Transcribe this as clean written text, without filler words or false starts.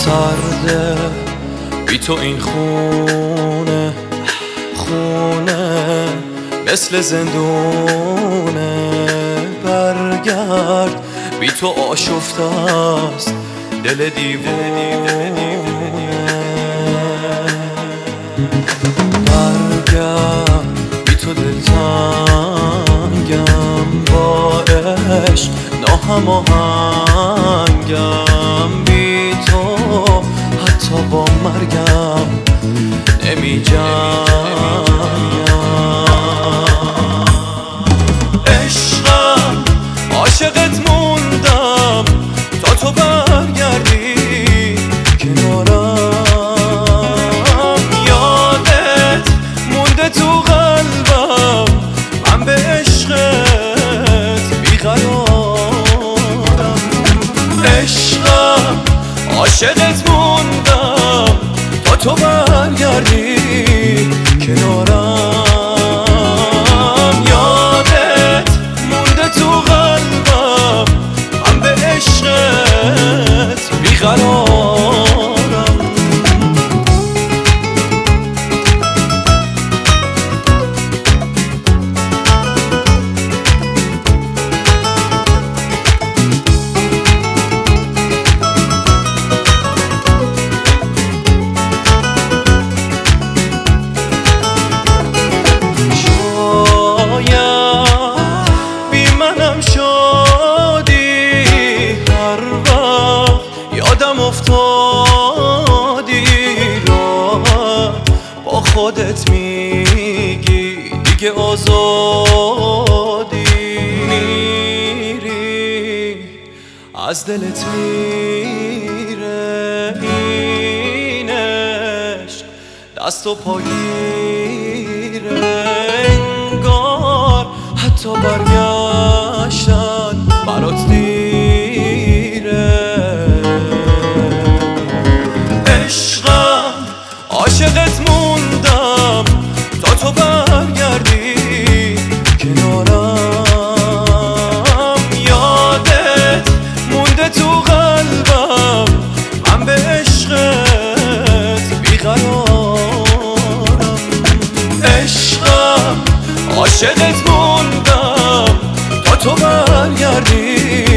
سرده بی تو این خونه مثل زندونه. برگرد بی تو آشفته است دل دیوونه. برگرد بی تو دلتنگم، با عشق ناهماهنگم. بی تو حتی با مرگم نمی جنگم. عشقم عاشقت موندم تا تو برگردی کنارم. یادت مونده تو قلبم، من به عشقت بیقرارم. عشقم عاشقت موندم تا تو برگردی کنارم. یادت مونده تو قلبم، من به عشقت بیقرارم. یادم افتادی راحت با خودت میگی دیگه آزادی. میری از دلت میره این عشق، دست و پاگیره. انگار حتی برگشتن برات عاشقت موندم تا تو برگردی کنارم. یادت مونده تو قلبم، من به عشقت بیقرارم. عشقم عاشقت موندم تا تو برگردی